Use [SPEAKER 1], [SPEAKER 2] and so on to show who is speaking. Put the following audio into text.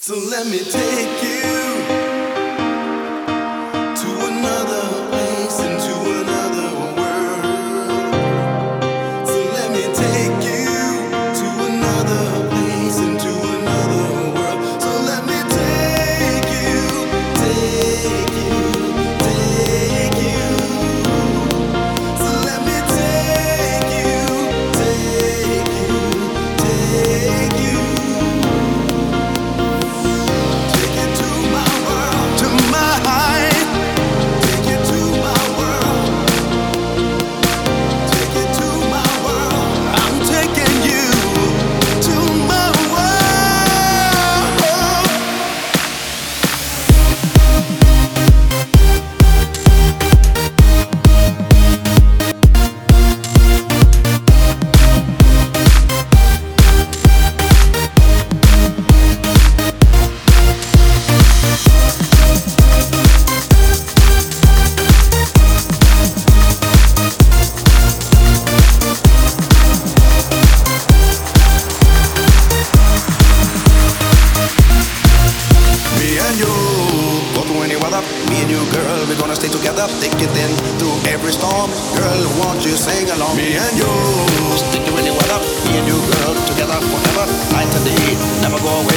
[SPEAKER 1] So let me take you to another place, into another world. So let me take you to another place, into another world. So let me take you, take you, take you. So let me take you, take you, take you. Me and you, girl, we're gonna stay together, thick and thin, through every storm. Girl, won't you sing along? Me and you, stick to any weather. Me and you, girl, together forever, night and day, never go away.